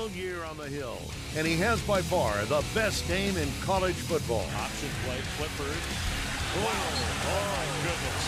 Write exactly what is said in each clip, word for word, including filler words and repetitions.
long year on the Hill, and he has by far the best game in college football. Option play, Clifford. Oh, oh my goodness.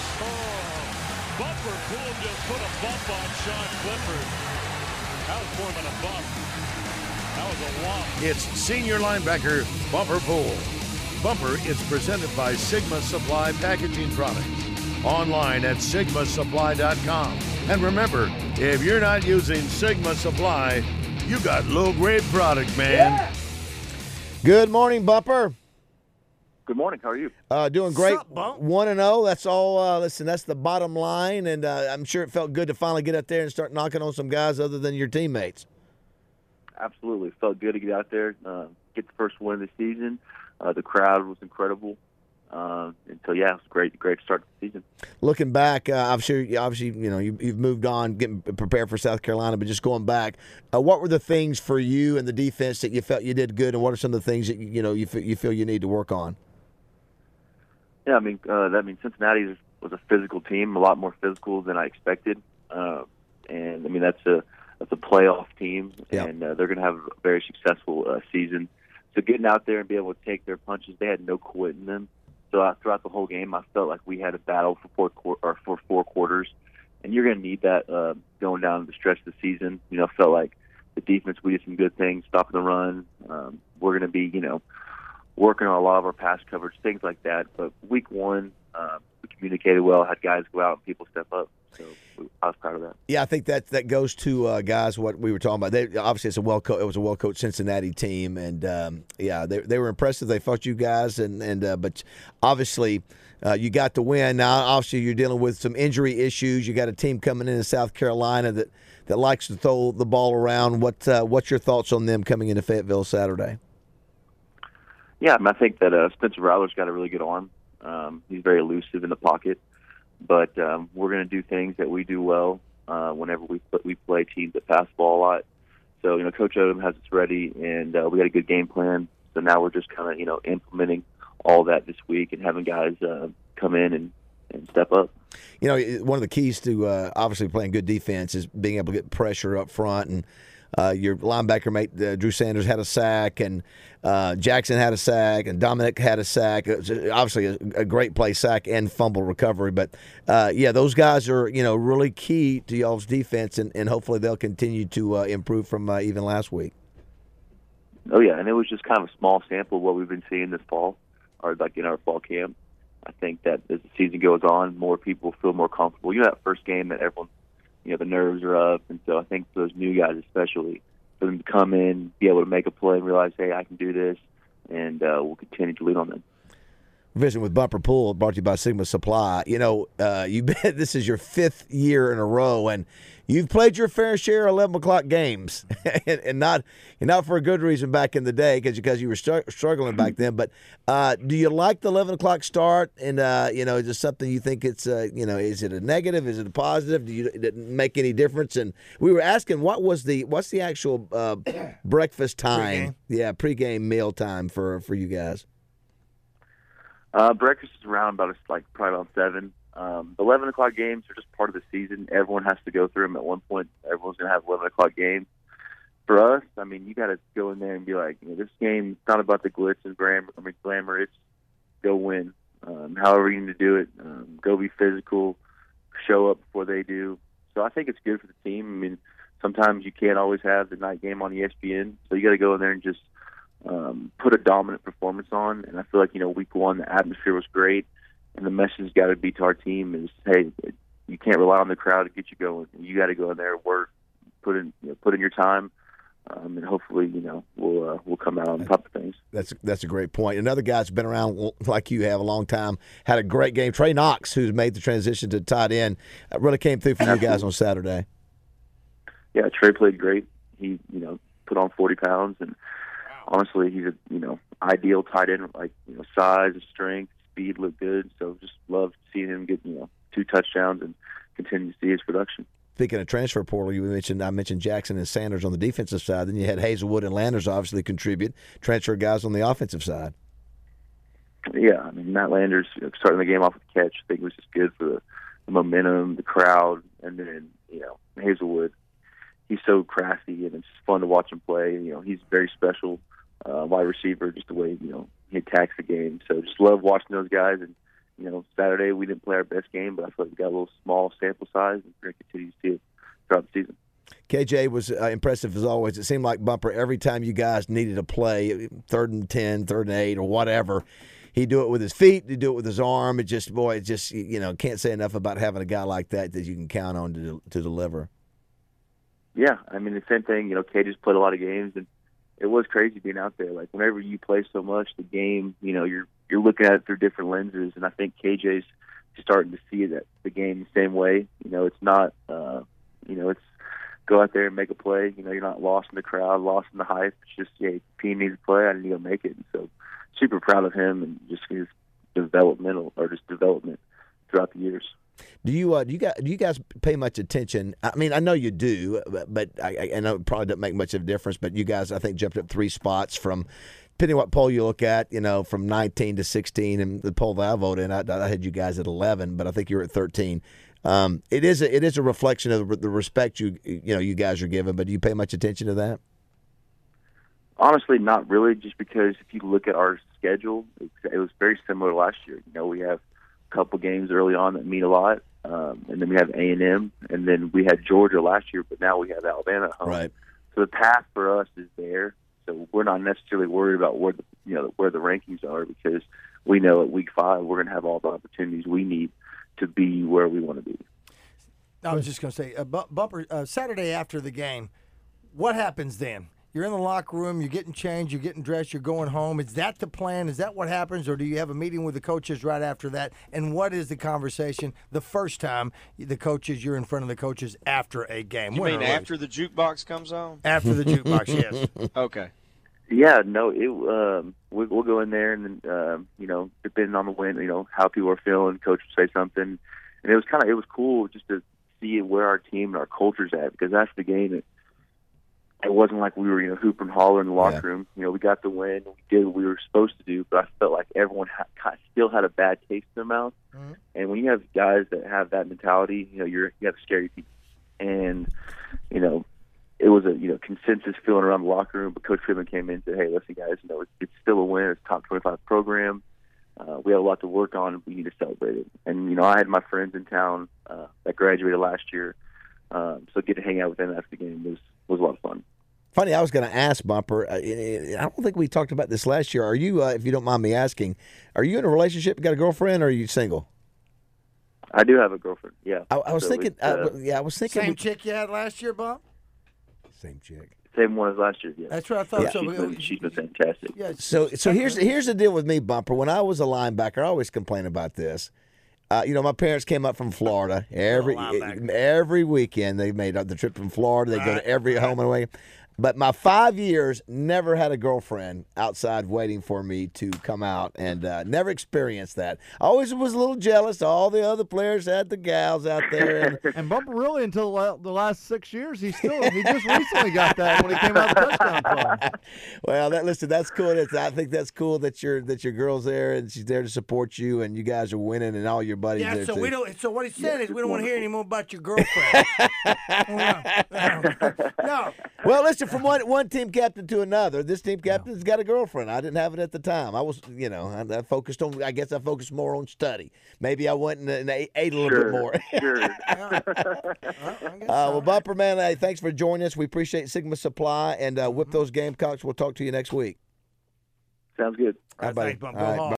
Oh. Bumper Pool just put a bump on Sean Clifford. That was more than a bump. That was a whomp. It's senior linebacker Bumper Pool. Bumper is presented by Sigma Supply Packaging Products. Online at sigma supply dot com. And remember, if you're not using Sigma Supply, you got low-grade product, man. Yeah. Good morning, Bumper. Good morning. How are you? Uh, doing great. Sup, Bump? one and oh. That's all. Uh, listen, that's the bottom line, and uh, I'm sure it felt good to finally get out there and start knocking on some guys other than your teammates. Absolutely. It felt good to get out there, uh, get the first win of the season. Uh, the crowd was incredible. Uh, and so, yeah, it was great, great to start the season. Looking back, uh, I'm sure, obviously, you know, you, you've moved on, getting prepared for South Carolina, but just going back, uh, what were the things for you and the defense that you felt you did good, and what are some of the things that, you know, you, f- you feel you need to work on? Yeah, I mean, uh, that means Cincinnati was a physical team, a lot more physical than I expected. Uh, and, I mean, that's a that's a playoff team, Yeah. and uh, they're going to have a very successful uh, season. So getting out there and be able to take their punches, they had no quit in them. So uh, throughout the whole game, I felt like we had a battle for four qu- or for four quarters, and you're going to need that uh, going down the stretch of the season. You know, felt like the defense, we did some good things, stopping the run. Um, we're going to be, you know, working on a lot of our pass coverage, things like that. But week one, uh, we communicated well, had guys go out and people step up. So I was proud of that. Yeah, I think that that goes to uh, guys what we were talking about. They, obviously, it's a well co- it was a well coached Cincinnati team, and um, yeah, they they were impressive. They fought you guys, and and uh, but obviously uh, you got the win. Now, obviously, you're dealing with some injury issues. You got a team coming in in South Carolina that, that likes to throw the ball around. What uh, what's your thoughts on them coming into Fayetteville Saturday? Yeah, I, mean, I think that uh, Spencer Rattler's got a really good arm. Um, he's very elusive in the pocket. But um, we're going to do things that we do well uh, whenever we play, we play teams that pass the ball a lot. So, you know, Coach Odom has us ready, and uh, we got a good game plan. So now we're just kind of, you know, implementing all that this week and having guys uh, come in and, and step up. You know, one of the keys to uh, obviously playing good defense is being able to get pressure up front. And uh, your linebacker mate, uh, Drew Sanders, had a sack, and uh, Jackson had a sack, and Dominic had a sack. It was obviously a, a great play, sack and fumble recovery. But, uh, yeah, those guys are, you know, really key to y'all's defense, and, and hopefully they'll continue to uh, improve from uh, even last week. Oh, yeah, and it was just kind of a small sample of what we've been seeing this fall, or like in our fall camp. I think that as the season goes on, more people feel more comfortable. You know, that first game that everyone, you know, the nerves are up. And so I think for those new guys especially, for them to come in, be able to make a play and realize, hey, I can do this, and uh, we'll continue to lean on them. Visiting with Bumper Pool, brought to you by Sigma Supply. You know, uh, you bet this is your fifth year in a row, and you've played your fair share of eleven o'clock games, and, and not and not for a good reason back in the day, because because you were str- struggling back then. But uh, do you like the eleven o'clock start? And uh, you know, is it something you think it's uh, you know, is it a negative? Is it a positive? Do you did it make any difference? And we were asking, what was the what's the actual uh, breakfast time? Pre-game? Yeah, pregame meal time for for you guys. Uh, breakfast is around about like probably about seven. Um, the eleven o'clock games are just part of the season. Everyone has to go through them at one point. Everyone's going to have eleven o'clock games. For us, I mean, you got to go in there and be like, you know, this game is not about the glitz and glamour. I mean, glamour. It's go win. Um, however you need to do it, um, go be physical, show up before they do. So I think it's good for the team. I mean, sometimes you can't always have the night game on E S P N, so you got to go in there and just um, put a dominant performance on. And I feel like, you know, week one, the atmosphere was great. And the message got to be to our team is, hey, you can't rely on the crowd to get you going. You got to go in there, work, put in, you know, put in your time, um, and hopefully, you know, we'll uh, we'll come out on top of things. That's that's a great point. Another guy that's been around like you have a long time, had a great game. Trey Knox, who's made the transition to tight end, uh, really came through for Absolutely. you guys on Saturday. Yeah, Trey played great. He, you know, put on forty pounds, and honestly, he's a, you know, ideal tight end, like, you know, size, strength, speed looked good. So just loved seeing him get, you know, two touchdowns and continue to see his production. Speaking of transfer portal, you mentioned I mentioned Jackson and Sanders on the defensive side. Then you had Hazelwood and Landers obviously contribute. Transfer guys on the offensive side. Yeah, I mean, Matt Landers, you know, starting the game off with a catch, I think it was just good for the, the momentum, the crowd, and then, you know, Hazelwood. he's so crafty, and it's fun to watch him play. You know, he's very special uh, wide receiver, just the way, you know, he attacks the game. So just love watching those guys. And, you know, Saturday we didn't play our best game, but I feel like we got a little small sample size, and we're going to continue to see it throughout the season. K J was uh, impressive as always. It seemed like Bumper, every time you guys needed a play, third and ten, third and eight, or whatever, he'd do it with his feet, he'd do it with his arm. It just, boy, it just, you know, can't say enough about having a guy like that that you can count on to to deliver. Yeah, I mean, the same thing, you know, K just played a lot of games, and it was crazy being out there. Like, whenever you play so much, the game, you know, you're you're looking at it through different lenses, and I think K J's starting to see that the game the same way. You know, it's not, uh, you know, it's go out there and make a play. You know, you're not lost in the crowd, lost in the hype. It's just, yeah, team needs to play, I need to go make it. And so, super proud of him and just his developmental or just development throughout the years. Do you uh, do you guys do you guys pay much attention? I mean, I know you do, but, but I, I know it probably doesn't make much of a difference. But you guys, I think, jumped up three spots from, depending what poll you look at, you know, from nineteen to sixteen. And the poll that I voted in, I, I had you guys at eleven, but I think you were at thirteen. Um, it is a, it is a reflection of the respect you you know you guys are given. But do you pay much attention to that? Honestly, not really. Just because if you look at our schedule, it, it was very similar to last year. You know, we have a couple games early on that mean a lot, um, and then we have A and M, and then we had Georgia last year, but now we have Alabama at home. Right. So the path for us is there. So we're not necessarily worried about where the you know where the rankings are, because we know at week five we're going to have all the opportunities we need to be where we want to be. I was just going to say, uh, Bumper, uh, Saturday after the game, what happens then? You're in the locker room, you're getting changed, you're getting dressed, you're going home. Is that the plan? Is that what happens, or do you have a meeting with the coaches right after that? And what is the conversation the first time the coaches, you're in front of the coaches after a game? You mean after the jukebox comes on? After the jukebox, yes. Okay. Yeah, no, it um, we, we'll go in there, and then um, you know, depending on the win, you know, how people are feeling, coach will say something, and it was kind of it was cool just to see where our team and our culture's at, because after the game, it, it wasn't like we were, you know, hooping and hollering in the locker Yeah. room. You know, we got the win, we did what we were supposed to do, but I felt like everyone ha- still had a bad taste in their mouth. Mm-hmm. And when you have guys that have that mentality, you know, you're you have scary people, and you know. It was a you know consensus feeling around the locker room, but Coach Friedman came in and said, "Hey, listen, guys, you know it's, it's still a win. It's a top twenty-five program. Uh, we have a lot to work on. We need to celebrate it." And you know, I had my friends in town uh, that graduated last year, um, so get to hang out with them after the game was was a lot of fun. Funny, I was going to ask Bumper. Uh, I don't think we talked about this last year. Are you, uh, if you don't mind me asking, are you in a relationship? You got a girlfriend, or are you single? I do have a girlfriend. Yeah, I, I was so thinking. Uh, uh, yeah, I was thinking. Same we, chick you had last year, Bump? Same chick. Same one as last year. Yeah, That's what I thought. Yeah. So, she's, been, she's been fantastic. yeah, So, so here's here's the deal with me, Bumper. When I was a linebacker, I always complain about this. Uh, you know, my parents came up from Florida every linebacker. every weekend. They made the trip from Florida. They go to every home and away. But my five years never had a girlfriend outside waiting for me to come out, and uh, never experienced that. I always was a little jealous. All the other players had the gals out there. And, And Bumper really until la- the last six years, he still he just recently got that when he came out of the touchdown club. well, that listen, that's cool. That's, I think that's cool that your that your girl's there and she's there to support you, and you guys are winning, and all your buddies Yeah, there so too. we don't. So what he's saying is we don't want to hear any more about your girlfriend. no. Well, listen, from one one team captain to another, this team captain's got a girlfriend. I didn't have it at the time. I was, you know, I, I focused on. I guess I focused more on study. Maybe I went and, and ate, ate a little Sure, bit more. sure. Yeah. Well, I guess Uh, well, so. Bumper, man, hey, thanks for joining us. We appreciate Sigma Supply, and uh, whip those Gamecocks. We'll talk to you next week. Sounds good. All right, buddy. thanks, Bump. All Go right, hard.